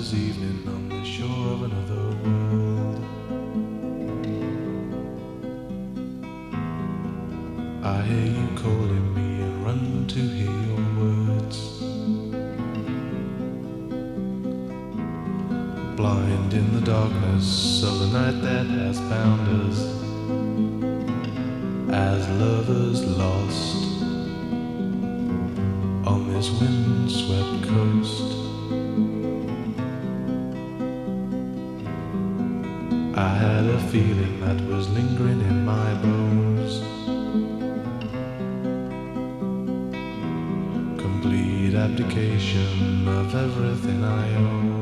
summer's evening on the shore of another world. I hear you calling me and run to hear your words. Blind in the darkness of the night that has bound us, as lovers lost on this windswept coast. I had a feeling that was lingering in my bones, complete abdication of everything I own.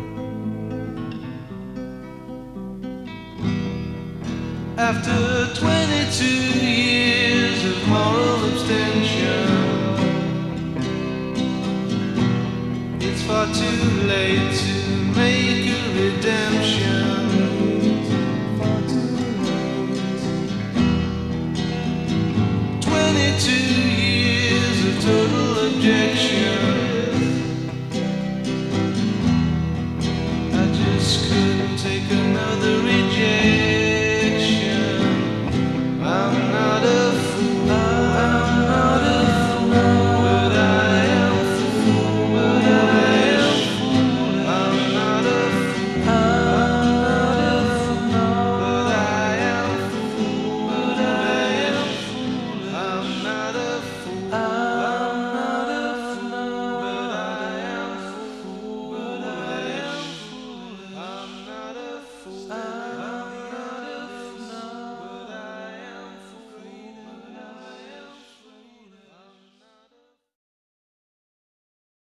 After 22 years of moral abstention, it's far too late to make